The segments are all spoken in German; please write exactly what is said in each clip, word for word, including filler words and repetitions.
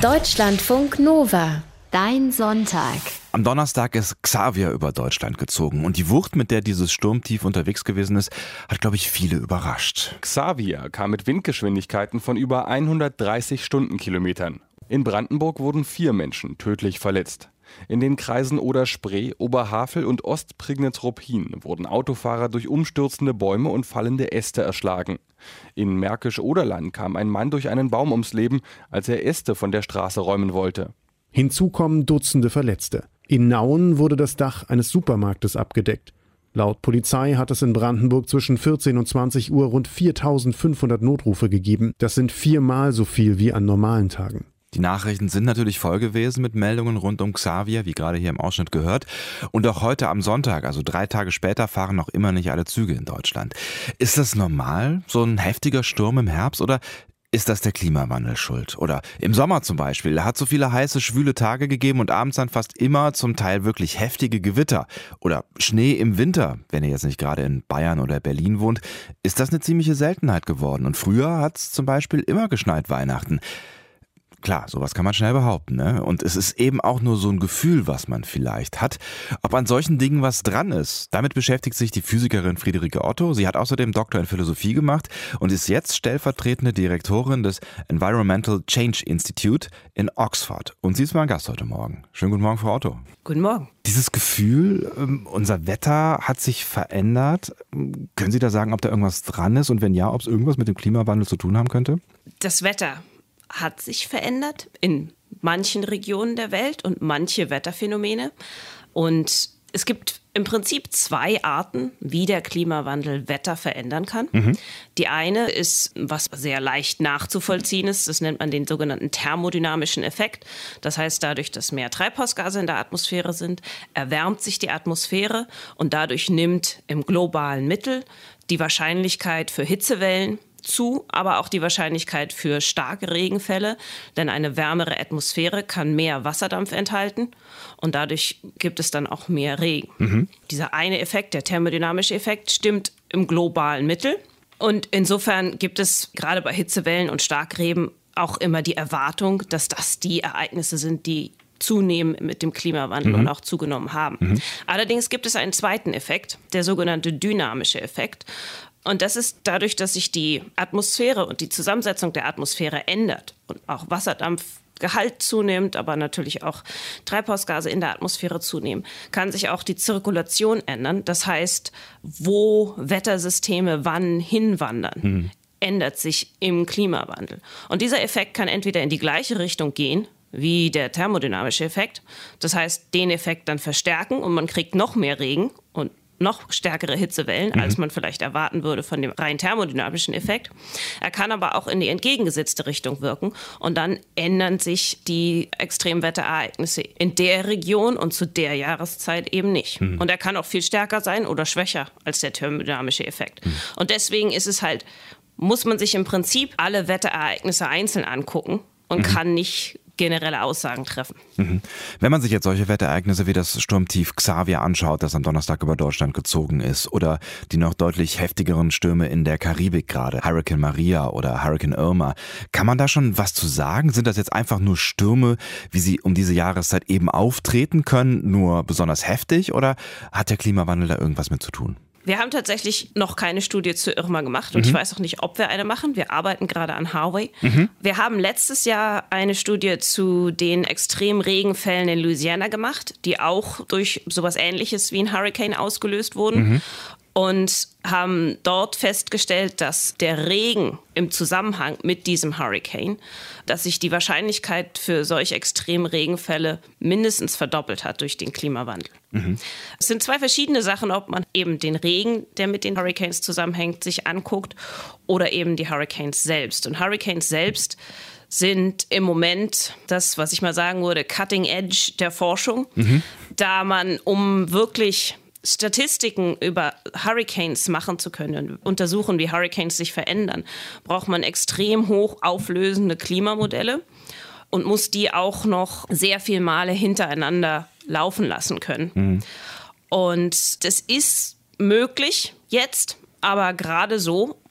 Deutschlandfunk Nova. Dein Sonntag. Am Donnerstag ist Xavier über Deutschland gezogen und die Wucht, mit der dieses Sturmtief unterwegs gewesen ist, hat, glaube ich, viele überrascht. Xavier kam mit Windgeschwindigkeiten von über hundertdreißig Stundenkilometern. In Brandenburg wurden vier Menschen tödlich verletzt. In den Kreisen Oder-Spree, Oberhavel und Ostprignitz-Ruppin wurden Autofahrer durch umstürzende Bäume und fallende Äste erschlagen. In Märkisch-Oderland kam ein Mann durch einen Baum ums Leben, als er Äste von der Straße räumen wollte. Hinzu kommen Dutzende Verletzte. In Nauen wurde das Dach eines Supermarktes abgedeckt. Laut Polizei hat es in Brandenburg zwischen vierzehn und zwanzig Uhr rund viertausendfünfhundert Notrufe gegeben. Das sind viermal so viel wie an normalen Tagen. Die Nachrichten sind natürlich voll gewesen mit Meldungen rund um Xavier, wie gerade hier im Ausschnitt gehört. Und auch heute am Sonntag, also drei Tage später, fahren noch immer nicht alle Züge in Deutschland. Ist das normal, so ein heftiger Sturm im Herbst, oder ist das der Klimawandel schuld? Oder im Sommer zum Beispiel, da hat so viele heiße, schwüle Tage gegeben und abends dann fast immer zum Teil wirklich heftige Gewitter. Oder Schnee im Winter, wenn ihr jetzt nicht gerade in Bayern oder Berlin wohnt, ist das eine ziemliche Seltenheit geworden. Und früher hat es zum Beispiel immer geschneit Weihnachten. Klar, sowas kann man schnell behaupten, ne? Und es ist eben auch nur so ein Gefühl, was man vielleicht hat. Ob an solchen Dingen was dran ist, damit beschäftigt sich die Physikerin Friederike Otto. Sie hat außerdem Doktor in Philosophie gemacht und ist jetzt stellvertretende Direktorin des Environmental Change Institute in Oxford. Und sie ist mein Gast heute Morgen. Schönen guten Morgen, Frau Otto. Guten Morgen. Dieses Gefühl, unser Wetter hat sich verändert. Können Sie da sagen, ob da irgendwas dran ist? Und wenn ja, ob es irgendwas mit dem Klimawandel zu tun haben könnte? Das Wetter hat sich verändert in manchen Regionen der Welt und manche Wetterphänomene. Und es gibt im Prinzip zwei Arten, wie der Klimawandel Wetter verändern kann. Mhm. Die eine ist, was sehr leicht nachzuvollziehen ist, das nennt man den sogenannten thermodynamischen Effekt. Das heißt, dadurch, dass mehr Treibhausgase in der Atmosphäre sind, erwärmt sich die Atmosphäre und dadurch nimmt im globalen Mittel die Wahrscheinlichkeit für Hitzewellen zu, aber auch die Wahrscheinlichkeit für starke Regenfälle, denn eine wärmere Atmosphäre kann mehr Wasserdampf enthalten und dadurch gibt es dann auch mehr Regen. Mhm. Dieser eine Effekt, der thermodynamische Effekt, stimmt im globalen Mittel und insofern gibt es gerade bei Hitzewellen und Starkregen auch immer die Erwartung, dass das die Ereignisse sind, die zunehmen mit dem Klimawandel mhm. und auch zugenommen haben. Mhm. Allerdings gibt es einen zweiten Effekt, der sogenannte dynamische Effekt. Und das ist dadurch, dass sich die Atmosphäre und die Zusammensetzung der Atmosphäre ändert und auch Wasserdampfgehalt zunimmt, aber natürlich auch Treibhausgase in der Atmosphäre zunehmen, kann sich auch die Zirkulation ändern. Das heißt, wo Wettersysteme wann hinwandern, mhm. ändert sich im Klimawandel. Und dieser Effekt kann entweder in die gleiche Richtung gehen, wie der thermodynamische Effekt. Das heißt, den Effekt dann verstärken und man kriegt noch mehr Regen und noch stärkere Hitzewellen, mhm. als man vielleicht erwarten würde von dem rein thermodynamischen Effekt. Er kann aber auch in die entgegengesetzte Richtung wirken und dann ändern sich die Extremwetterereignisse in der Region und zu der Jahreszeit eben nicht. Mhm. Und er kann auch viel stärker sein oder schwächer als der thermodynamische Effekt. Mhm. Und deswegen ist es halt, muss man sich im Prinzip alle Wetterereignisse einzeln angucken und mhm. kann nicht generelle Aussagen treffen. Mhm. Wenn man sich jetzt solche Wetterereignisse wie das Sturmtief Xavier anschaut, das am Donnerstag über Deutschland gezogen ist, oder die noch deutlich heftigeren Stürme in der Karibik gerade, Hurricane Maria oder Hurricane Irma, kann man da schon was zu sagen? Sind das jetzt einfach nur Stürme, wie sie um diese Jahreszeit eben auftreten können, nur besonders heftig, oder hat der Klimawandel da irgendwas mit zu tun? Wir haben tatsächlich noch keine Studie zu Irma gemacht und mhm. ich weiß auch nicht, ob wir eine machen. Wir arbeiten gerade an Harvey. Mhm. Wir haben letztes Jahr eine Studie zu den extremen Regenfällen in Louisiana gemacht, die auch durch sowas Ähnliches wie ein Hurricane ausgelöst wurden. Mhm. Und haben dort festgestellt, dass der Regen im Zusammenhang mit diesem Hurricane, dass sich die Wahrscheinlichkeit für solch extreme Regenfälle mindestens verdoppelt hat durch den Klimawandel. Mhm. Es sind zwei verschiedene Sachen, ob man eben den Regen, der mit den Hurricanes zusammenhängt, sich anguckt oder eben die Hurricanes selbst. Und Hurricanes selbst sind im Moment das, was ich mal sagen würde, Cutting Edge der Forschung, mhm. da man, um wirklich Statistiken über Hurricanes machen zu können, untersuchen, wie Hurricanes sich verändern, braucht man extrem hoch auflösende Klimamodelle und muss die auch noch sehr viele Male hintereinander laufen lassen können. Mhm. Und das ist möglich jetzt, aber gerade so,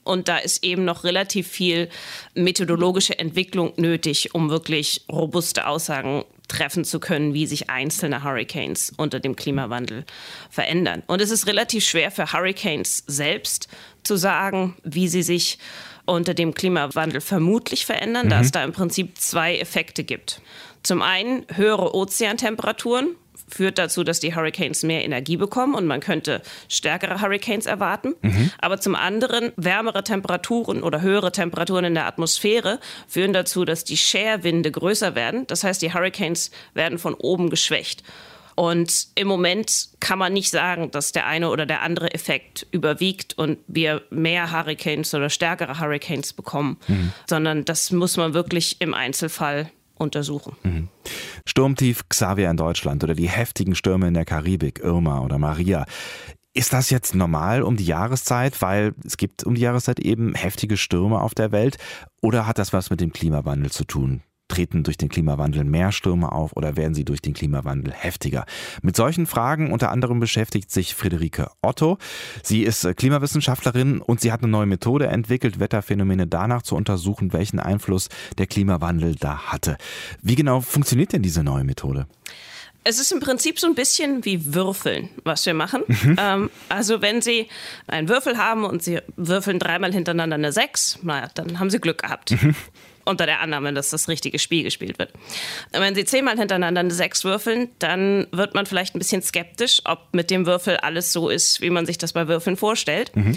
Und da ist eben noch relativ viel methodologische Entwicklung nötig, um wirklich robuste Aussagen treffen zu können, wie sich einzelne Hurricanes unter dem Klimawandel verändern. Und es ist relativ schwer für Hurricanes selbst zu sagen, wie sie sich unter dem Klimawandel vermutlich verändern, mhm. da es da im Prinzip zwei Effekte gibt. Zum einen höhere Ozeantemperaturen führt dazu, dass die Hurricanes mehr Energie bekommen und man könnte stärkere Hurricanes erwarten. Mhm. Aber zum anderen wärmere Temperaturen oder höhere Temperaturen in der Atmosphäre führen dazu, dass die Scherwinde größer werden. Das heißt, die Hurricanes werden von oben geschwächt. Und im Moment kann man nicht sagen, dass der eine oder der andere Effekt überwiegt und wir mehr Hurricanes oder stärkere Hurricanes bekommen, mhm. sondern das muss man wirklich im Einzelfall untersuchen. Mhm. Sturmtief Xavier in Deutschland oder die heftigen Stürme in der Karibik, Irma oder Maria. Ist das jetzt normal um die Jahreszeit, weil es gibt um die Jahreszeit eben heftige Stürme auf der Welt? Oder hat das was mit dem Klimawandel zu tun? Treten durch den Klimawandel mehr Stürme auf oder werden sie durch den Klimawandel heftiger? Mit solchen Fragen unter anderem beschäftigt sich Friederike Otto. Sie ist Klimawissenschaftlerin und sie hat eine neue Methode entwickelt, Wetterphänomene danach zu untersuchen, welchen Einfluss der Klimawandel da hatte. Wie genau funktioniert denn diese neue Methode? Es ist im Prinzip so ein bisschen wie Würfeln, was wir machen. Mhm. Ähm, also wenn Sie einen Würfel haben und Sie würfeln dreimal hintereinander eine sechs, naja, dann haben Sie Glück gehabt. Mhm. Unter der Annahme, dass das richtige Spiel gespielt wird. Wenn Sie zehnmal hintereinander eine sechs würfeln, dann wird man vielleicht ein bisschen skeptisch, ob mit dem Würfel alles so ist, wie man sich das bei Würfeln vorstellt. Mhm.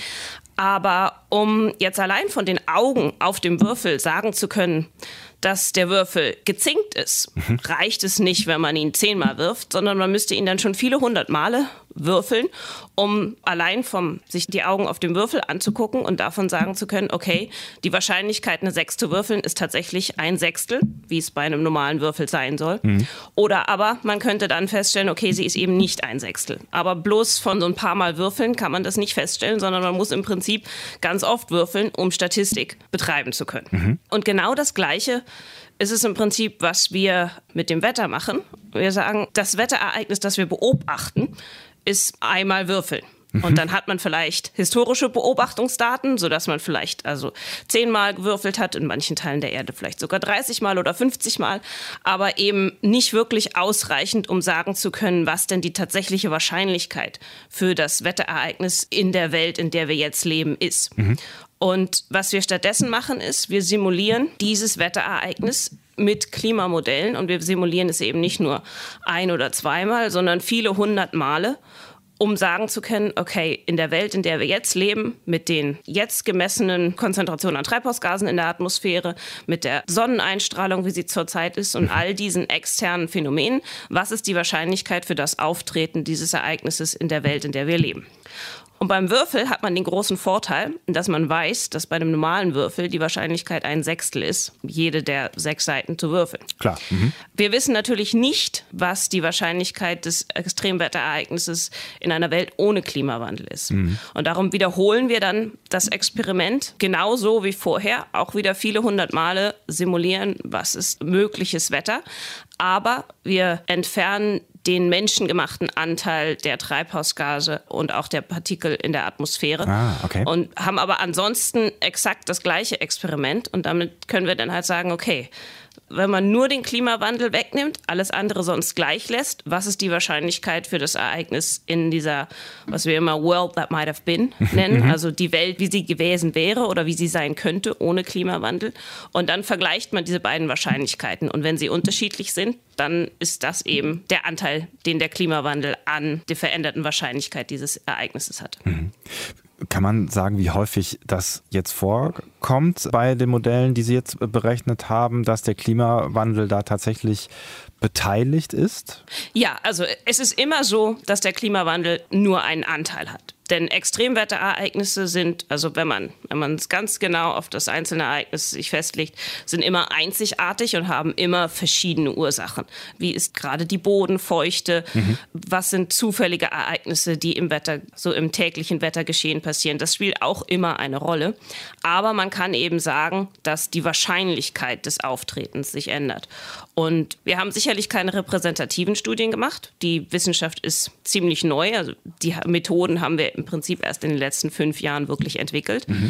Aber um jetzt allein von den Augen auf dem Würfel sagen zu können, dass der Würfel gezinkt ist, mhm. reicht es nicht, wenn man ihn zehnmal wirft, sondern man müsste ihn dann schon viele hundert Male würfeln, um allein vom sich die Augen auf dem Würfel anzugucken und davon sagen zu können, okay, die Wahrscheinlichkeit, eine sechs zu würfeln, ist tatsächlich ein Sechstel, wie es bei einem normalen Würfel sein soll. Mhm. Oder aber man könnte dann feststellen, okay, sie ist eben nicht ein Sechstel. Aber bloß von so ein paar Mal würfeln kann man das nicht feststellen, sondern man muss im Prinzip ganz oft würfeln, um Statistik betreiben zu können. Mhm. Und genau das Gleiche ist es im Prinzip, was wir mit dem Wetter machen. Wir sagen, das Wetterereignis, das wir beobachten, ist einmal würfeln. Mhm. Und dann hat man vielleicht historische Beobachtungsdaten, sodass man vielleicht also zehnmal gewürfelt hat, in manchen Teilen der Erde vielleicht sogar dreißig Mal oder fünfzig Mal, aber eben nicht wirklich ausreichend, um sagen zu können, was denn die tatsächliche Wahrscheinlichkeit für das Wetterereignis in der Welt, in der wir jetzt leben, ist. Mhm. Und was wir stattdessen machen, ist, wir simulieren dieses Wetterereignis mit Klimamodellen und wir simulieren es eben nicht nur ein- oder zweimal, sondern viele hundert Male, um sagen zu können, okay, in der Welt, in der wir jetzt leben, mit den jetzt gemessenen Konzentrationen an Treibhausgasen in der Atmosphäre, mit der Sonneneinstrahlung, wie sie zurzeit ist und all diesen externen Phänomenen, was ist die Wahrscheinlichkeit für das Auftreten dieses Ereignisses in der Welt, in der wir leben? Und beim Würfel hat man den großen Vorteil, dass man weiß, dass bei einem normalen Würfel die Wahrscheinlichkeit ein Sechstel ist, jede der sechs Seiten zu würfeln. Klar. Mhm. Wir wissen natürlich nicht, was die Wahrscheinlichkeit des Extremwetterereignisses in einer Welt ohne Klimawandel ist. Mhm. Und darum wiederholen wir dann das Experiment genauso wie vorher, auch wieder viele hundert Male simulieren, was ist mögliches Wetter. Aber wir entfernen den menschengemachten Anteil der Treibhausgase und auch der Partikel in der Atmosphäre. Ah, okay. Und haben aber ansonsten exakt das gleiche Experiment. Und damit können wir dann halt sagen, okay, wenn man nur den Klimawandel wegnimmt, alles andere sonst gleich lässt, was ist die Wahrscheinlichkeit für das Ereignis in dieser, was wir immer World that might have been nennen, also die Welt, wie sie gewesen wäre oder wie sie sein könnte ohne Klimawandel. Und dann vergleicht man diese beiden Wahrscheinlichkeiten. Und wenn sie unterschiedlich sind, dann ist das eben der Anteil, den der Klimawandel an der veränderten Wahrscheinlichkeit dieses Ereignisses hat. Mhm. Kann man sagen, wie häufig das jetzt vorkommt bei den Modellen, die Sie jetzt berechnet haben, dass der Klimawandel da tatsächlich beteiligt ist? Ja, also es ist immer so, dass der Klimawandel nur einen Anteil hat. Denn Extremwetterereignisse sind, also wenn man wenn man es ganz genau auf das einzelne Ereignis sich festlegt, sind immer einzigartig und haben immer verschiedene Ursachen. Wie ist gerade die Bodenfeuchte? Mhm. Was sind zufällige Ereignisse, die im Wetter, so im täglichen Wettergeschehen passieren? Das spielt auch immer eine Rolle. Aber man kann eben sagen, dass die Wahrscheinlichkeit des Auftretens sich ändert. Und wir haben sicherlich keine repräsentativen Studien gemacht. Die Wissenschaft ist ziemlich neu. Also die Methoden haben wir im Prinzip erst in den letzten fünf Jahren wirklich entwickelt. Mhm.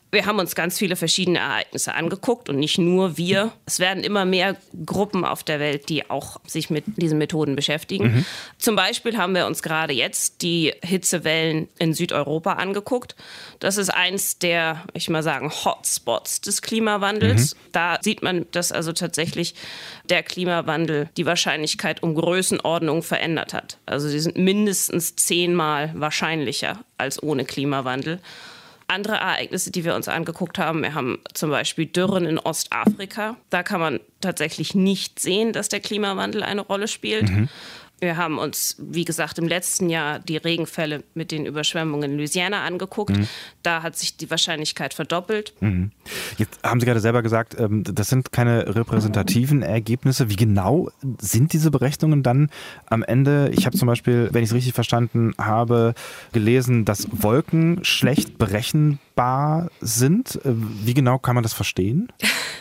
Wir haben uns ganz viele verschiedene Ereignisse angeguckt und nicht nur wir. Es werden immer mehr Gruppen auf der Welt, die auch sich mit diesen Methoden beschäftigen. Mhm. Zum Beispiel haben wir uns gerade jetzt die Hitzewellen in Südeuropa angeguckt. Das ist eins der, ich mal sagen, Hotspots des Klimawandels. Mhm. Da sieht man, dass also tatsächlich der Klimawandel die Wahrscheinlichkeit um Größenordnung verändert hat. Also sie sind mindestens zehnmal wahrscheinlicher als ohne Klimawandel. Andere Ereignisse, die wir uns angeguckt haben, wir haben zum Beispiel Dürren in Ostafrika. Da kann man tatsächlich nicht sehen, dass der Klimawandel eine Rolle spielt. Mhm. Wir haben uns, wie gesagt, im letzten Jahr die Regenfälle mit den Überschwemmungen in Louisiana angeguckt. Mhm. Da hat sich die Wahrscheinlichkeit verdoppelt. Mhm. Jetzt haben Sie gerade selber gesagt, das sind keine repräsentativen Ergebnisse. Wie genau sind diese Berechnungen dann am Ende? Ich habe zum Beispiel, wenn ich es richtig verstanden habe, gelesen, dass Wolken schlecht berechenbar sind. Wie genau kann man das verstehen?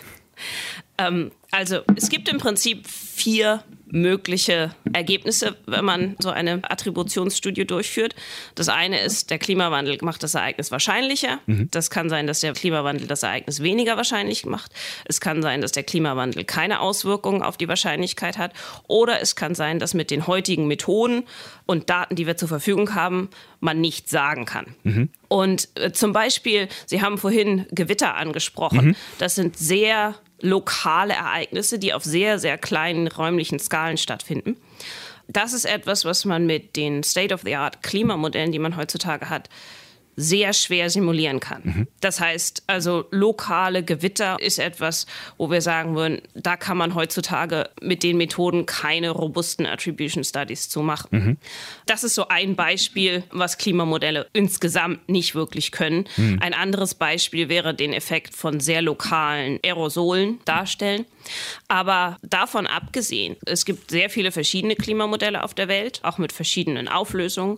ähm, also es gibt im Prinzip vier mögliche Ergebnisse, wenn man so eine Attributionsstudie durchführt. Das eine ist, der Klimawandel macht das Ereignis wahrscheinlicher. Mhm. Das kann sein, dass der Klimawandel das Ereignis weniger wahrscheinlich macht. Es kann sein, dass der Klimawandel keine Auswirkungen auf die Wahrscheinlichkeit hat. Oder es kann sein, dass mit den heutigen Methoden und Daten, die wir zur Verfügung haben, man nichts sagen kann. Mhm. Und äh, zum Beispiel, Sie haben vorhin Gewitter angesprochen. Mhm. Das sind sehr lokale Ereignisse, die auf sehr, sehr kleinen räumlichen Skalen stattfinden. Das ist etwas, was man mit den State-of-the-Art-Klimamodellen, die man heutzutage hat, sehr schwer simulieren kann. Mhm. Das heißt, also lokale Gewitter ist etwas, wo wir sagen würden, da kann man heutzutage mit den Methoden keine robusten Attribution Studies zu machen. Mhm. Das ist so ein Beispiel, was Klimamodelle insgesamt nicht wirklich können. Mhm. Ein anderes Beispiel wäre den Effekt von sehr lokalen Aerosolen darstellen. Aber davon abgesehen, es gibt sehr viele verschiedene Klimamodelle auf der Welt, auch mit verschiedenen Auflösungen.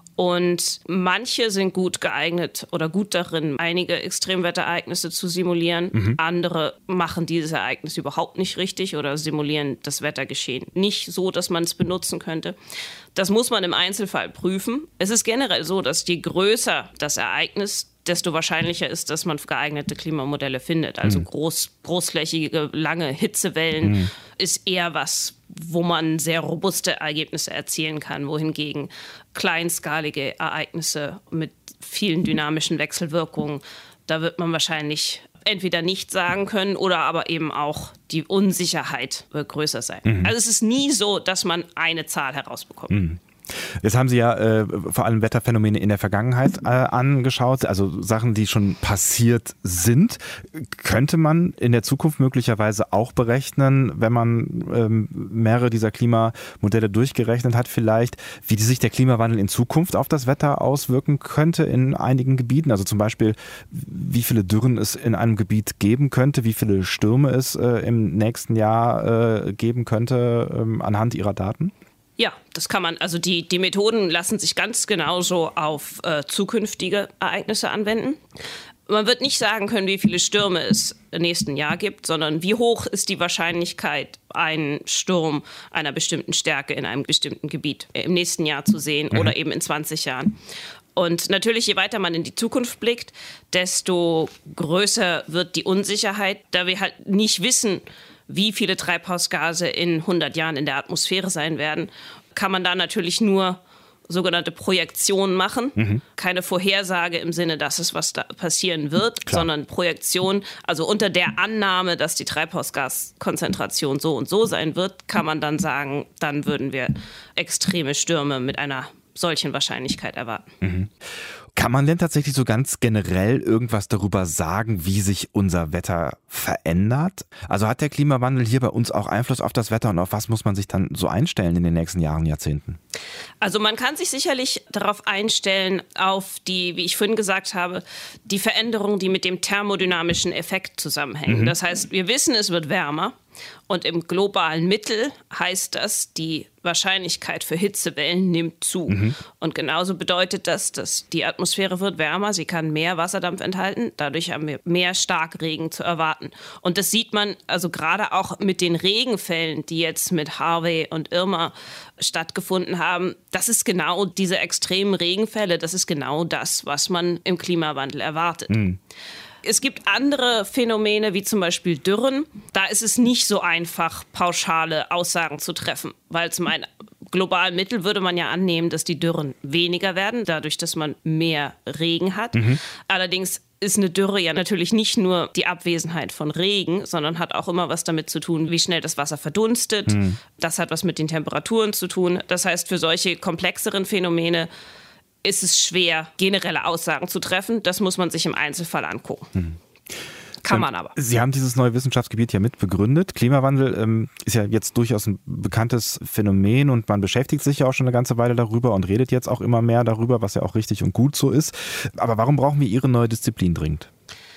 Und manche sind gut geeignet oder gut darin, einige Extremwetterereignisse zu simulieren. Mhm. Andere machen dieses Ereignis überhaupt nicht richtig oder simulieren das Wettergeschehen nicht so, dass man es benutzen könnte. Das muss man im Einzelfall prüfen. Es ist generell so, dass je größer das Ereignis, desto wahrscheinlicher ist, dass man geeignete Klimamodelle findet. Also groß, großflächige, lange Hitzewellen mhm. ist eher was, wo man sehr robuste Ergebnisse erzielen kann, wohingegen kleinskalige Ereignisse mit vielen dynamischen Wechselwirkungen, da wird man wahrscheinlich entweder nicht sagen können oder aber eben auch die Unsicherheit wird größer sein. Mhm. Also es ist nie so, dass man eine Zahl herausbekommt. Mhm. Jetzt haben Sie ja äh, vor allem Wetterphänomene in der Vergangenheit äh, angeschaut, also Sachen, die schon passiert sind. Könnte man in der Zukunft möglicherweise auch berechnen, wenn man ähm, mehrere dieser Klimamodelle durchgerechnet hat, vielleicht, wie sich der Klimawandel in Zukunft auf das Wetter auswirken könnte in einigen Gebieten? Also zum Beispiel, wie viele Dürren es in einem Gebiet geben könnte, wie viele Stürme es äh, im nächsten Jahr äh, geben könnte ähm, anhand Ihrer Daten? Ja, das kann man. Also die, die Methoden lassen sich ganz genauso auf äh, zukünftige Ereignisse anwenden. Man wird nicht sagen können, wie viele Stürme es im nächsten Jahr gibt, sondern wie hoch ist die Wahrscheinlichkeit, einen Sturm einer bestimmten Stärke in einem bestimmten Gebiet im nächsten Jahr zu sehen mhm. oder eben in zwanzig Jahren. Und natürlich, je weiter man in die Zukunft blickt, desto größer wird die Unsicherheit, da wir halt nicht wissen, wie viele Treibhausgase in hundert Jahren in der Atmosphäre sein werden, kann man da natürlich nur sogenannte Projektionen machen. Mhm. Keine Vorhersage im Sinne, dass es was da passieren wird, Klar. sondern Projektion, also unter der Annahme, dass die Treibhausgaskonzentration so und so sein wird, kann man dann sagen, dann würden wir extreme Stürme mit einer solchen Wahrscheinlichkeit erwarten. Mhm. Kann man denn tatsächlich so ganz generell irgendwas darüber sagen, wie sich unser Wetter verändert? Also hat der Klimawandel hier bei uns auch Einfluss auf das Wetter und auf was muss man sich dann so einstellen in den nächsten Jahren, Jahrzehnten? Also man kann sich sicherlich darauf einstellen, auf die, wie ich vorhin gesagt habe, die Veränderungen, die mit dem thermodynamischen Effekt zusammenhängen. Mhm. Das heißt, wir wissen, es wird wärmer. Und im globalen Mittel heißt das, die Wahrscheinlichkeit für Hitzewellen nimmt zu. Mhm. Und genauso bedeutet das, dass die Atmosphäre wird wärmer, sie kann mehr Wasserdampf enthalten, dadurch haben wir mehr Starkregen zu erwarten. Und das sieht man also gerade auch mit den Regenfällen, die jetzt mit Harvey und Irma stattgefunden haben. Das ist genau diese extremen Regenfälle, das ist genau das, was man im Klimawandel erwartet. Mhm. Es gibt andere Phänomene, wie zum Beispiel Dürren. Da ist es nicht so einfach, pauschale Aussagen zu treffen, weil zum einen global mittel würde man ja annehmen, dass die Dürren weniger werden, dadurch, dass man mehr Regen hat. Mhm. Allerdings ist eine Dürre ja natürlich nicht nur die Abwesenheit von Regen, sondern hat auch immer was damit zu tun, wie schnell das Wasser verdunstet. Mhm. Das hat was mit den Temperaturen zu tun. Das heißt, für solche komplexeren Phänomene ist es schwer, generelle Aussagen zu treffen. Das muss man sich im Einzelfall angucken. Mhm. Kann man aber. Sie haben dieses neue Wissenschaftsgebiet ja mit begründet. Klimawandel ähm, ist ja jetzt durchaus ein bekanntes Phänomen und man beschäftigt sich ja auch schon eine ganze Weile darüber und redet jetzt auch immer mehr darüber, was ja auch richtig und gut so ist. Aber warum brauchen wir Ihre neue Disziplin dringend?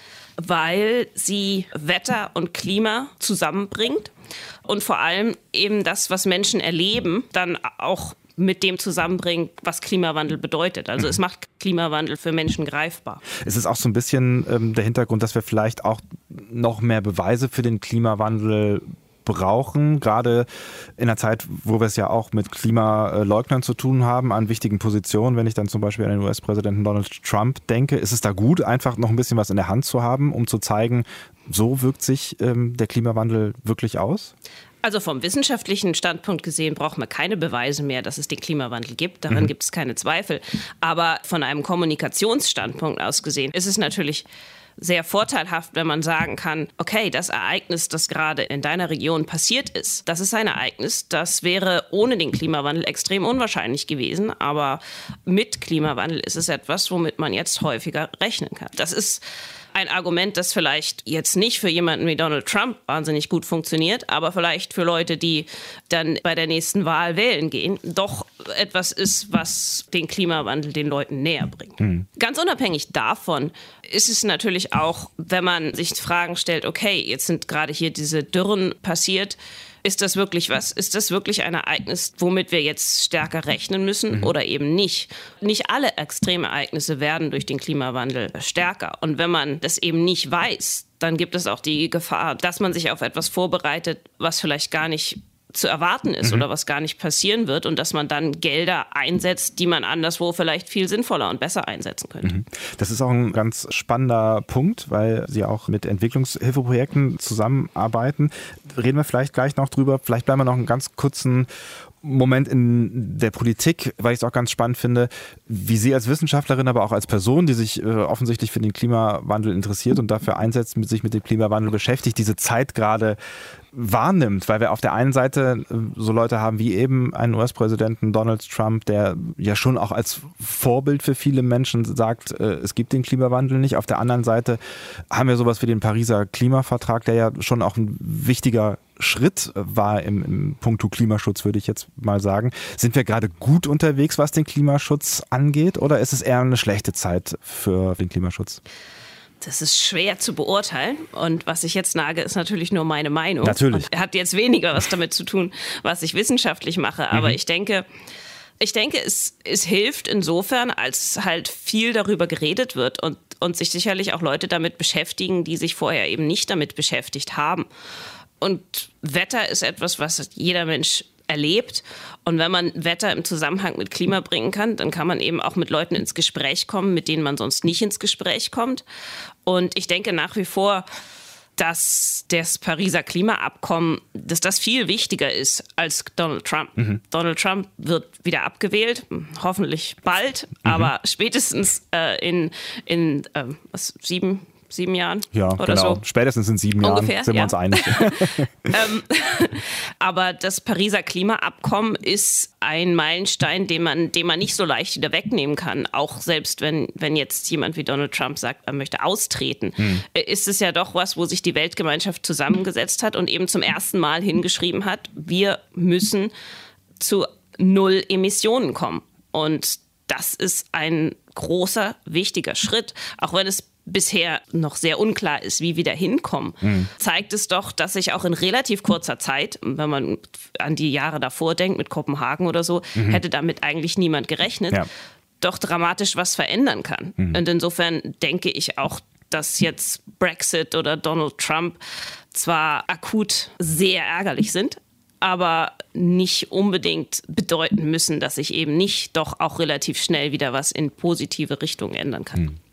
Weil sie Wetter und Klima zusammenbringt und vor allem eben das, was Menschen erleben, dann auch mit dem zusammenbringt, was Klimawandel bedeutet. Also es macht Klimawandel für Menschen greifbar. Es ist auch so ein bisschen ähm, der Hintergrund, dass wir vielleicht auch noch mehr Beweise für den Klimawandel brauchen, gerade in einer Zeit, wo wir es ja auch mit Klimaleugnern zu tun haben, an wichtigen Positionen. Wenn ich dann zum Beispiel an den U S-Präsidenten Donald Trump denke, ist es da gut, einfach noch ein bisschen was in der Hand zu haben, um zu zeigen, so wirkt sich ähm, der Klimawandel wirklich aus? Also vom wissenschaftlichen Standpunkt gesehen braucht man keine Beweise mehr, dass es den Klimawandel gibt. Daran mhm. gibt es keine Zweifel. Aber von einem Kommunikationsstandpunkt aus gesehen ist es natürlich sehr vorteilhaft, wenn man sagen kann, okay, das Ereignis, das gerade in deiner Region passiert ist, das ist ein Ereignis, das wäre ohne den Klimawandel extrem unwahrscheinlich gewesen. Aber mit Klimawandel ist es etwas, womit man jetzt häufiger rechnen kann. Das ist ein Argument, das vielleicht jetzt nicht für jemanden wie Donald Trump wahnsinnig gut funktioniert, aber vielleicht für Leute, die dann bei der nächsten Wahl wählen gehen, doch etwas ist, was den Klimawandel den Leuten näher bringt. Mhm. Ganz unabhängig davon ist es natürlich auch, wenn man sich Fragen stellt, okay, jetzt sind gerade hier diese Dürren passiert, ist das wirklich was? Ist das wirklich ein Ereignis, womit wir jetzt stärker rechnen müssen mhm. oder eben nicht? Nicht alle Extremereignisse werden durch den Klimawandel stärker. Und wenn man das eben nicht weiß, dann gibt es auch die Gefahr, dass man sich auf etwas vorbereitet, was vielleicht gar nicht zu erwarten ist mhm. oder was gar nicht passieren wird und dass man dann Gelder einsetzt, die man anderswo vielleicht viel sinnvoller und besser einsetzen könnte. Mhm. Das ist auch ein ganz spannender Punkt, weil Sie auch mit Entwicklungshilfeprojekten zusammenarbeiten. Reden wir vielleicht gleich noch drüber. Vielleicht bleiben wir noch einen ganz kurzen Moment in der Politik, weil ich es auch ganz spannend finde, wie Sie als Wissenschaftlerin, aber auch als Person, die sich äh, offensichtlich für den Klimawandel interessiert und dafür einsetzt, mit sich mit dem Klimawandel beschäftigt, diese Zeit gerade wahrnimmt, weil wir auf der einen Seite so Leute haben wie eben einen U S-Präsidenten Donald Trump, der ja schon auch als Vorbild für viele Menschen sagt, äh, es gibt den Klimawandel nicht. Auf der anderen Seite haben wir sowas wie den Pariser Klimavertrag, der ja schon auch ein wichtiger Schritt war im, im Punkto Klimaschutz, würde ich jetzt mal sagen. Sind wir gerade gut unterwegs, was den Klimaschutz angeht, oder ist es eher eine schlechte Zeit für den Klimaschutz? Das ist schwer zu beurteilen und was ich jetzt sage, ist natürlich nur meine Meinung. Natürlich. Und hat jetzt weniger was damit zu tun, was ich wissenschaftlich mache, aber mhm. ich denke, ich denke, es, es hilft insofern, als halt viel darüber geredet wird und, und sich sicherlich auch Leute damit beschäftigen, die sich vorher eben nicht damit beschäftigt haben. Und Wetter ist etwas, was jeder Mensch erlebt. Und wenn man Wetter im Zusammenhang mit Klima bringen kann, dann kann man eben auch mit Leuten ins Gespräch kommen, mit denen man sonst nicht ins Gespräch kommt. Und ich denke nach wie vor, dass das Pariser Klimaabkommen, dass das viel wichtiger ist als Donald Trump. Mhm. Donald Trump wird wieder abgewählt, hoffentlich bald, mhm. aber spätestens äh, in, in äh, was, sieben Sieben Jahren ja, oder genau. so. Spätestens in sieben Ungefähr, Jahren sind ja. wir uns einig. ähm, aber das Pariser Klimaabkommen ist ein Meilenstein, den man, den man nicht so leicht wieder wegnehmen kann. Auch selbst wenn, wenn jetzt jemand wie Donald Trump sagt, er möchte austreten, hm. ist es ja doch was, wo sich die Weltgemeinschaft zusammengesetzt hat und eben zum ersten Mal hingeschrieben hat, wir müssen zu Null Emissionen kommen. Und das ist ein großer, wichtiger Schritt, auch wenn es bisher noch sehr unklar ist, wie wir da hinkommen, mhm. zeigt es doch, dass sich auch in relativ kurzer Zeit, wenn man an die Jahre davor denkt, mit Kopenhagen oder so, mhm. hätte damit eigentlich niemand gerechnet, ja. doch dramatisch was verändern kann. Mhm. Und insofern denke ich auch, dass jetzt Brexit oder Donald Trump zwar akut sehr ärgerlich sind, aber nicht unbedingt bedeuten müssen, dass sich eben nicht doch auch relativ schnell wieder was in positive Richtung ändern kann. Mhm.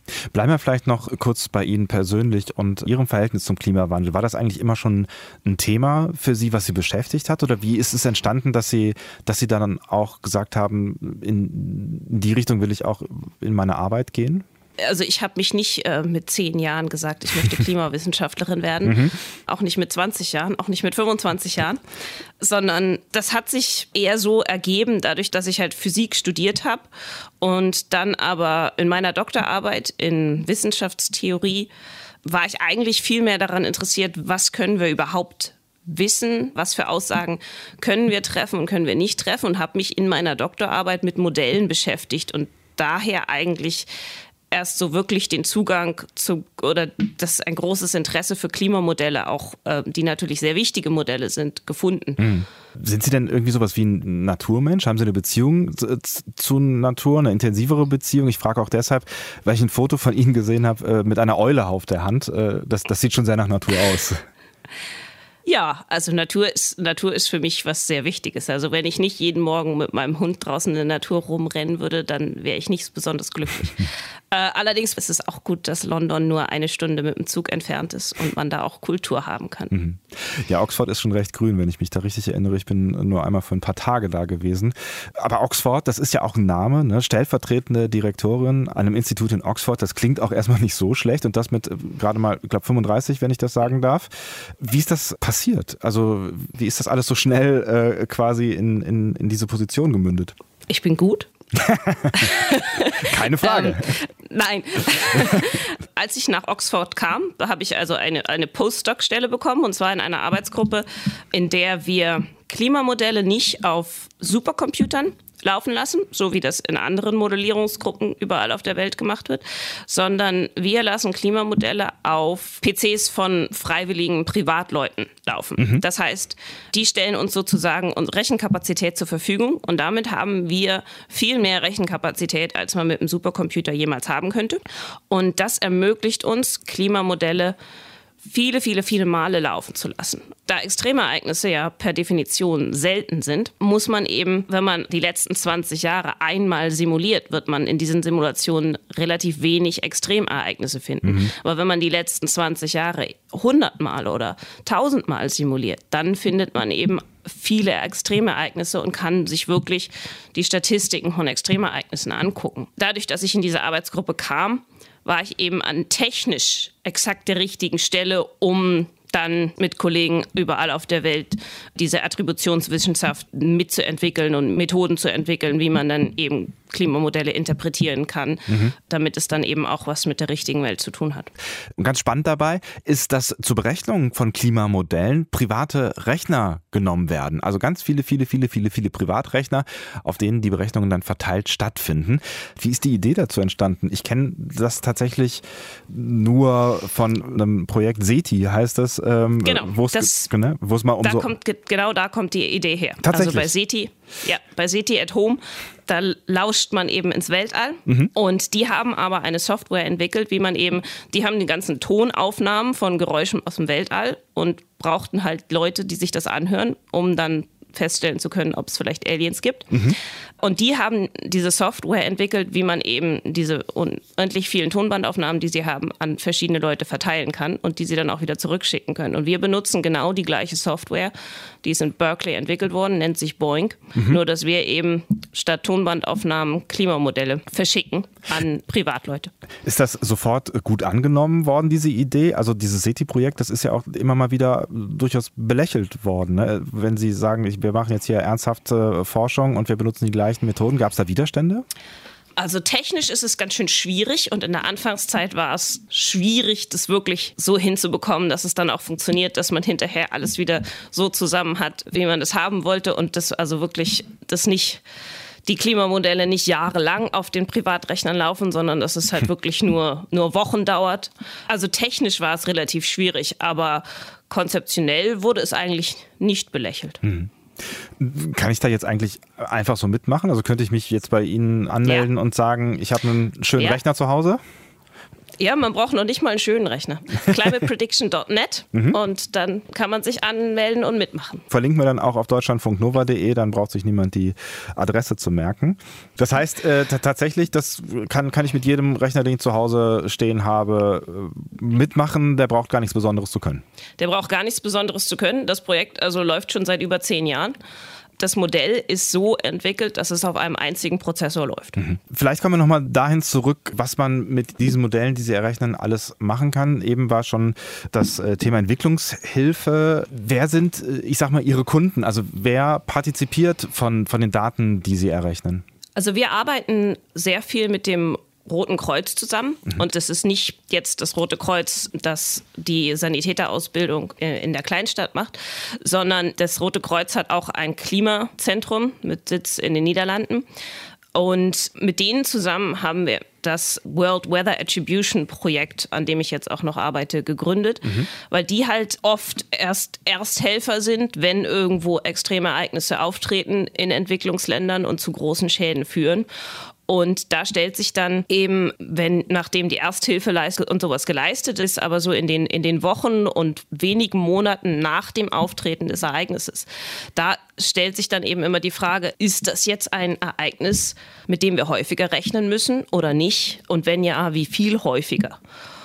Bleiben wir vielleicht noch kurz bei Ihnen persönlich und Ihrem Verhältnis zum Klimawandel. War das eigentlich immer schon ein Thema für Sie, was Sie beschäftigt hat? Oder wie ist es entstanden, dass Sie, dass Sie dann auch gesagt haben, in die Richtung will ich auch in meine Arbeit gehen? Also ich habe mich nicht äh, mit zehn Jahren gesagt, ich möchte Klimawissenschaftlerin werden, mhm. auch nicht mit zwanzig Jahren, auch nicht mit fünfundzwanzig Jahren, sondern das hat sich eher so ergeben, dadurch, dass ich halt Physik studiert habe und dann aber in meiner Doktorarbeit in Wissenschaftstheorie war ich eigentlich viel mehr daran interessiert, was können wir überhaupt wissen, was für Aussagen können wir treffen und können wir nicht treffen und habe mich in meiner Doktorarbeit mit Modellen beschäftigt und daher eigentlich erst so wirklich den Zugang zu, oder das ein großes Interesse für Klimamodelle, auch äh, die natürlich sehr wichtige Modelle sind, gefunden. Mhm. Sind Sie denn irgendwie sowas wie ein Naturmensch? Haben Sie eine Beziehung zu, zu Natur, eine intensivere Beziehung? Ich frage auch deshalb, weil ich ein Foto von Ihnen gesehen habe äh, mit einer Eule auf der Hand. Äh, das, das sieht schon sehr nach Natur aus. Ja, also Natur ist, Natur ist für mich was sehr Wichtiges. Also wenn ich nicht jeden Morgen mit meinem Hund draußen in der Natur rumrennen würde, dann wäre ich nicht besonders glücklich. äh, allerdings ist es auch gut, dass London nur eine Stunde mit dem Zug entfernt ist und man da auch Kultur haben kann. Mhm. Ja, Oxford ist schon recht grün, wenn ich mich da richtig erinnere. Ich bin nur einmal für ein paar Tage da gewesen. Aber Oxford, das ist ja auch ein Name, ne? Stellvertretende Direktorin an einem Institut in Oxford. Das klingt auch erstmal nicht so schlecht und das mit äh, gerade mal, ich glaube fünfunddreißig, wenn ich das sagen darf. Wie ist das passiert? Also wie ist das alles so schnell äh, quasi in, in, in diese Position gemündet? Ich bin gut. Keine Frage. ähm, nein. Als ich nach Oxford kam, da habe ich also eine, eine Postdoc-Stelle bekommen und zwar in einer Arbeitsgruppe, in der wir Klimamodelle nicht auf Supercomputern laufen lassen, so wie das in anderen Modellierungsgruppen überall auf der Welt gemacht wird, sondern wir lassen Klimamodelle auf P Cs von freiwilligen Privatleuten laufen. Mhm. Das heißt, die stellen uns sozusagen unsere Rechenkapazität zur Verfügung und damit haben wir viel mehr Rechenkapazität, als man mit einem Supercomputer jemals haben könnte. Und das ermöglicht uns, Klimamodelle viele, viele, viele Male laufen zu lassen. Da Extremereignisse ja per Definition selten sind, muss man eben, wenn man die letzten zwanzig Jahre einmal simuliert, wird man in diesen Simulationen relativ wenig Extremereignisse finden. Mhm. Aber wenn man die letzten zwanzig Jahre hundertmal oder tausendmal simuliert, dann findet man eben viele Extremereignisse und kann sich wirklich die Statistiken von Extremereignissen angucken. Dadurch, dass ich in diese Arbeitsgruppe kam, war ich eben an technisch exakt der richtigen Stelle, um dann mit Kollegen überall auf der Welt diese Attributionswissenschaft mitzuentwickeln und Methoden zu entwickeln, wie man dann eben Klimamodelle interpretieren kann, mhm. damit es dann eben auch was mit der richtigen Welt zu tun hat. Und ganz spannend dabei ist, dass zur Berechnung von Klimamodellen private Rechner genommen werden. Also ganz viele, viele, viele, viele, viele Privatrechner, auf denen die Berechnungen dann verteilt stattfinden. Wie ist die Idee dazu entstanden? Ich kenne das tatsächlich nur von einem Projekt SETI, heißt das, ähm, genau, wo es das, ne, wo es mal um da so kommt, genau da kommt die Idee her. Tatsächlich? Also bei SETI, ja, bei SETI at Home, da lauscht man eben ins Weltall mhm. und die haben aber eine Software entwickelt, wie man eben, die haben die ganzen Tonaufnahmen von Geräuschen aus dem Weltall und brauchten halt Leute, die sich das anhören, um dann feststellen zu können, ob es vielleicht Aliens gibt. Mhm. Und die haben diese Software entwickelt, wie man eben diese unendlich vielen Tonbandaufnahmen, die sie haben, an verschiedene Leute verteilen kann und die sie dann auch wieder zurückschicken können. Und wir benutzen genau die gleiche Software, die ist in Berkeley entwickelt worden, nennt sich Boink. Mhm. Nur, dass wir eben statt Tonbandaufnahmen Klimamodelle verschicken an Privatleute. Ist das sofort gut angenommen worden, diese Idee? Also dieses SETI-Projekt, das ist ja auch immer mal wieder durchaus belächelt worden, ne? Wenn Sie sagen, wir machen jetzt hier ernsthafte Forschung und wir benutzen die gleichen Methoden. Gab es da Widerstände? Also technisch ist es ganz schön schwierig und in der Anfangszeit war es schwierig, das wirklich so hinzubekommen, dass es dann auch funktioniert, dass man hinterher alles wieder so zusammen hat, wie man es haben wollte und das also wirklich, das nicht, die Klimamodelle nicht jahrelang auf den Privatrechnern laufen, sondern dass es halt wirklich nur, nur Wochen dauert. Also technisch war es relativ schwierig, aber konzeptionell wurde es eigentlich nicht belächelt. Mhm. Kann ich da jetzt eigentlich einfach so mitmachen? Also könnte ich mich jetzt bei Ihnen anmelden ja. und sagen, ich habe einen schönen ja. Rechner zu Hause? Ja, man braucht noch nicht mal einen schönen Rechner. climate prediction dot net mhm. und dann kann man sich anmelden und mitmachen. Verlinken wir dann auch auf deutschlandfunknova punkt de, dann braucht sich niemand die Adresse zu merken. Das heißt äh, t- tatsächlich, das kann, kann ich mit jedem Rechner, den ich zu Hause stehen habe, mitmachen. Der braucht gar nichts Besonderes zu können. Der braucht gar nichts Besonderes zu können. Das Projekt also läuft schon seit über zehn Jahren. Das Modell ist so entwickelt, dass es auf einem einzigen Prozessor läuft. Mhm. Vielleicht kommen wir nochmal dahin zurück, was man mit diesen Modellen, die Sie errechnen, alles machen kann. Eben war schon das Thema Entwicklungshilfe. Wer sind, ich sag mal, Ihre Kunden? Also wer partizipiert von, von den Daten, die Sie errechnen? Also wir arbeiten sehr viel mit dem Roten Kreuz zusammen. Mhm. Und es ist nicht jetzt das Rote Kreuz, das die Sanitäterausbildung in der Kleinstadt macht, sondern das Rote Kreuz hat auch ein Klimazentrum mit Sitz in den Niederlanden. Und mit denen zusammen haben wir das World Weather Attribution Projekt, an dem ich jetzt auch noch arbeite, gegründet, mhm. weil die halt oft erst Ersthelfer sind, wenn irgendwo extreme Ereignisse auftreten in Entwicklungsländern und zu großen Schäden führen. Und da stellt sich dann eben, wenn nachdem die Ersthilfe leistet und sowas geleistet ist, aber so in den, in den Wochen und wenigen Monaten nach dem Auftreten des Ereignisses, da stellt sich dann eben immer die Frage, ist das jetzt ein Ereignis, mit dem wir häufiger rechnen müssen oder nicht? Und wenn ja, wie viel häufiger?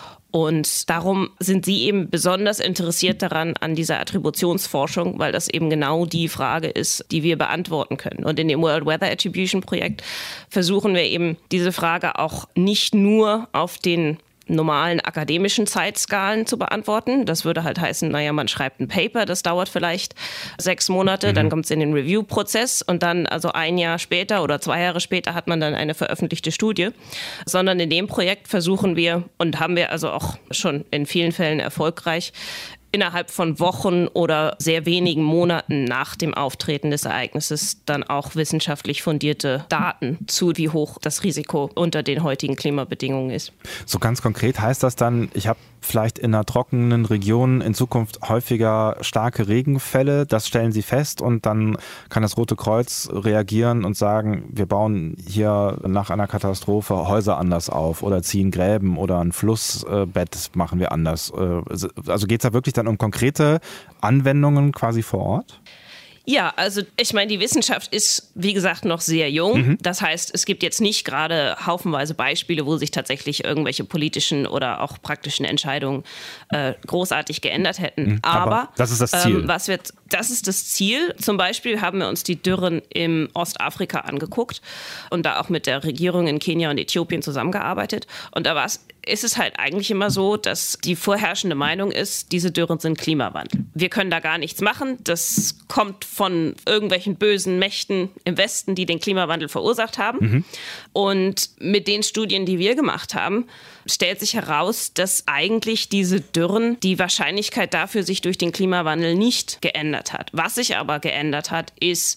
Und darum sind Sie eben besonders interessiert daran, an dieser Attributionsforschung, weil das eben genau die Frage ist, die wir beantworten können. Und in dem World Weather Attribution Projekt versuchen wir eben diese Frage auch nicht nur auf den normalen akademischen Zeitskalen zu beantworten. Das würde halt heißen, naja, man schreibt ein Paper, das dauert vielleicht sechs Monate, mhm. dann kommt es in den Review-Prozess und dann also ein Jahr später oder zwei Jahre später hat man dann eine veröffentlichte Studie. Sondern in dem Projekt versuchen wir und haben wir also auch schon in vielen Fällen erfolgreich, innerhalb von Wochen oder sehr wenigen Monaten nach dem Auftreten des Ereignisses dann auch wissenschaftlich fundierte Daten zu, wie hoch das Risiko unter den heutigen Klimabedingungen ist. So ganz konkret heißt das dann, ich habe vielleicht in einer trockenen Region in Zukunft häufiger starke Regenfälle, das stellen Sie fest und dann kann das Rote Kreuz reagieren und sagen, wir bauen hier nach einer Katastrophe Häuser anders auf oder ziehen Gräben oder ein Flussbett machen wir anders. Also geht es da wirklich dann um konkrete Anwendungen quasi vor Ort? Ja, also ich meine, die Wissenschaft ist, wie gesagt, noch sehr jung. Mhm. Das heißt, es gibt jetzt nicht gerade haufenweise Beispiele, wo sich tatsächlich irgendwelche politischen oder auch praktischen Entscheidungen äh, großartig geändert hätten. Mhm. Aber, Aber das ist das Ziel. Ähm, was wird, das ist das Ziel. Zum Beispiel haben wir uns die Dürren im Ostafrika angeguckt und da auch mit der Regierung in Kenia und Äthiopien zusammengearbeitet. Und da war es ist es halt eigentlich immer so, dass die vorherrschende Meinung ist, diese Dürren sind Klimawandel. Wir können da gar nichts machen. Das kommt von irgendwelchen bösen Mächten im Westen, die den Klimawandel verursacht haben. Mhm. Und mit den Studien, die wir gemacht haben, stellt sich heraus, dass eigentlich diese Dürren die Wahrscheinlichkeit dafür sich durch den Klimawandel nicht geändert hat. Was sich aber geändert hat, ist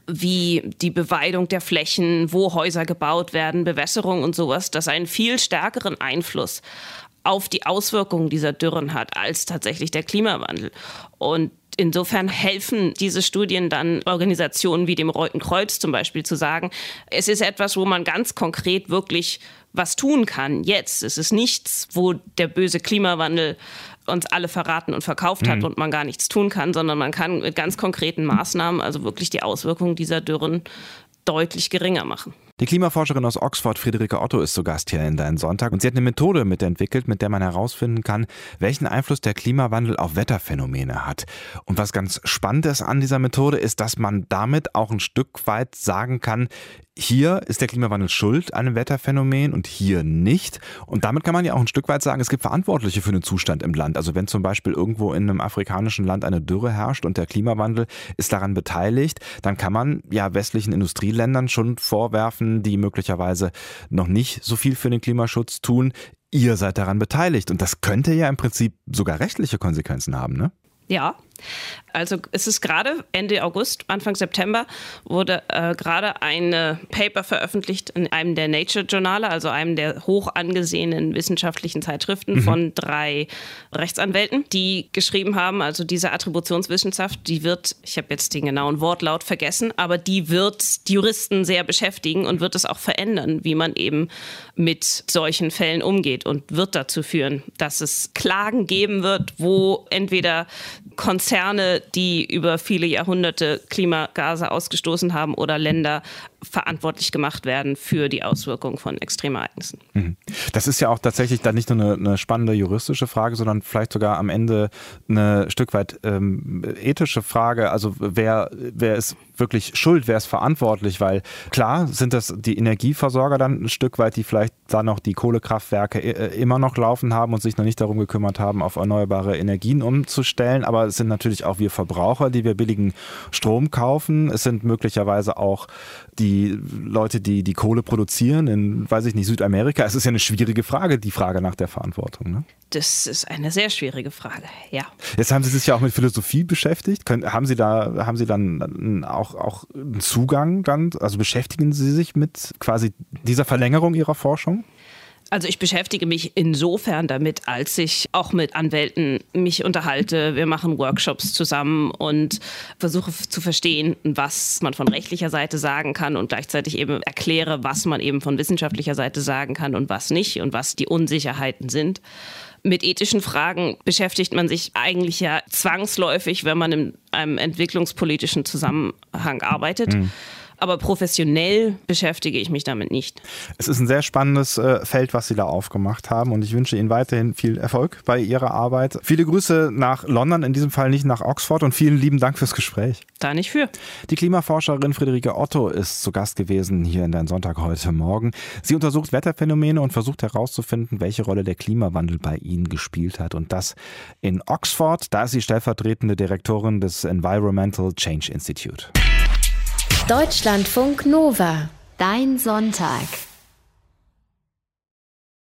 wie die Beweidung der Flächen, wo Häuser gebaut werden, Bewässerung und sowas, das einen viel stärkeren Einfluss auf die Auswirkungen dieser Dürren hat als tatsächlich der Klimawandel. Und insofern helfen diese Studien dann Organisationen wie dem Roten Kreuz zum Beispiel zu sagen, es ist etwas, wo man ganz konkret wirklich was tun kann jetzt. Es ist nichts, wo der böse Klimawandel uns alle verraten und verkauft hat mhm. und man gar nichts tun kann, sondern man kann mit ganz konkreten Maßnahmen also wirklich die Auswirkungen dieser Dürren deutlich geringer machen. Die Klimaforscherin aus Oxford, Friederike Otto, ist zu Gast hier in Dein Sonntag. Und sie hat eine Methode mitentwickelt, mit der man herausfinden kann, welchen Einfluss der Klimawandel auf Wetterphänomene hat. Und was ganz spannend ist an dieser Methode, ist, dass man damit auch ein Stück weit sagen kann, hier ist der Klimawandel schuld an einem Wetterphänomen und hier nicht. Und damit kann man ja auch ein Stück weit sagen, es gibt Verantwortliche für den Zustand im Land. Also wenn zum Beispiel irgendwo in einem afrikanischen Land eine Dürre herrscht und der Klimawandel ist daran beteiligt, dann kann man ja westlichen Industrieländern schon vorwerfen, die möglicherweise noch nicht so viel für den Klimaschutz tun, ihr seid daran beteiligt. Und das könnte ja im Prinzip sogar rechtliche Konsequenzen haben, ne? Ja, Also es ist gerade Ende August, Anfang September wurde äh, gerade ein äh, Paper veröffentlicht in einem der Nature-Journale, also einem der hoch angesehenen wissenschaftlichen Zeitschriften mhm. von drei Rechtsanwälten, die geschrieben haben, also diese Attributionswissenschaft, die wird, ich habe jetzt den genauen Wortlaut vergessen, aber die wird die Juristen sehr beschäftigen und wird es auch verändern, wie man eben mit solchen Fällen umgeht und wird dazu führen, dass es Klagen geben wird, wo entweder Konzerne, die über viele Jahrhunderte Klimagase ausgestoßen haben, oder Länder verantwortlich gemacht werden für die Auswirkungen von Extremereignissen. Das ist ja auch tatsächlich dann nicht nur eine, eine spannende juristische Frage, sondern vielleicht sogar am Ende eine Stück weit ähm, ethische Frage. Also wer, wer ist wirklich schuld, wer ist verantwortlich? Weil klar sind das die Energieversorger dann ein Stück weit, die vielleicht da noch die Kohlekraftwerke immer noch laufen haben und sich noch nicht darum gekümmert haben, auf erneuerbare Energien umzustellen. Aber es sind natürlich auch wir Verbraucher, die wir billigen Strom kaufen. Es sind möglicherweise auch die Leute, die die Kohle produzieren in, weiß ich nicht, Südamerika. Es ist ja eine schwierige Frage, die Frage nach der Verantwortung, ne? Das ist eine sehr schwierige Frage, ja. Jetzt haben Sie sich ja auch mit Philosophie beschäftigt. Können, haben Sie da, haben Sie dann auch, auch einen Zugang dann? Also beschäftigen Sie sich mit quasi dieser Verlängerung Ihrer Forschung? Also ich beschäftige mich insofern damit, als ich auch mit Anwälten mich unterhalte. Wir machen Workshops zusammen und versuche zu verstehen, was man von rechtlicher Seite sagen kann und gleichzeitig eben erkläre, was man eben von wissenschaftlicher Seite sagen kann und was nicht und was die Unsicherheiten sind. Mit ethischen Fragen beschäftigt man sich eigentlich ja zwangsläufig, wenn man in einem entwicklungspolitischen Zusammenhang arbeitet. Mhm. Aber professionell beschäftige ich mich damit nicht. Es ist ein sehr spannendes äh, Feld, was Sie da aufgemacht haben, und ich wünsche Ihnen weiterhin viel Erfolg bei Ihrer Arbeit. Viele Grüße nach London, in diesem Fall nicht nach Oxford, und vielen lieben Dank fürs Gespräch. Da nicht für. Die Klimaforscherin Friederike Otto ist zu Gast gewesen hier in Dein Sonntag heute Morgen. Sie untersucht Wetterphänomene und versucht herauszufinden, welche Rolle der Klimawandel bei Ihnen gespielt hat. Und das in Oxford. Da ist sie stellvertretende Direktorin des Environmental Change Institute. Deutschlandfunk Nova, dein Sonntag.